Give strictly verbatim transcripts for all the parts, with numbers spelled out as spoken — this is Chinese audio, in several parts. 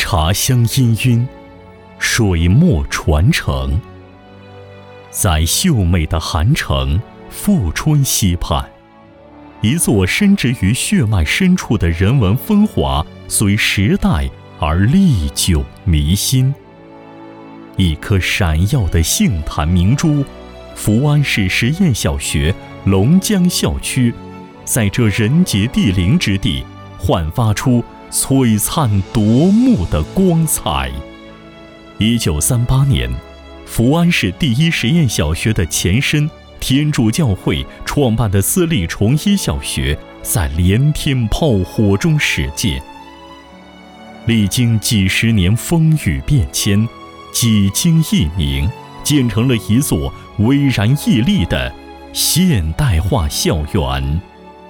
茶香氤氲，水墨传承。在秀美的韩城富春溪畔，一座深植于血脉深处的人文风华，随时代而历久弥新。一颗闪耀的杏坛明珠，福安市实验小学龙江校区，在这人杰地灵之地，焕发出璀璨夺目的光彩。一九三八年，福安市第一实验小学的前身天主教会创办的私立崇一小学，在连天炮火中始建。历经几十年风雨变迁，几经易名，建成了一座巍然屹立的现代化校园。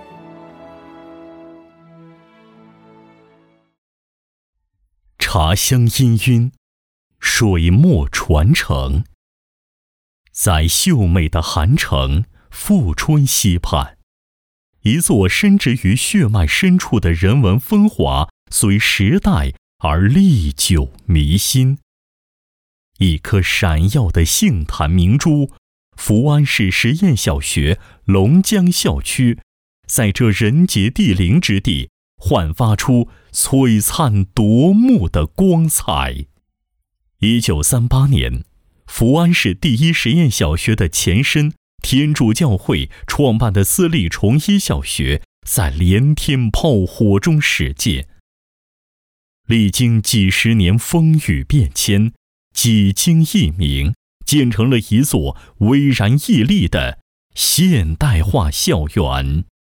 茶香氤氲，水墨传承。在秀美的韩城富春溪畔，一座深植于血脉深处的人文风华，随时代而历久弥新。一颗闪耀的杏坛明珠，福安市实验小学龙江校区，在这人杰地灵之地，焕发出璀璨夺目的光彩。一九三八年，福安市第一实验小学的前身天主教会创办的私立崇一小学，在连天炮火中始建。历经几十年风雨变迁，几经易名，建成了一座巍然屹立的现代化校园。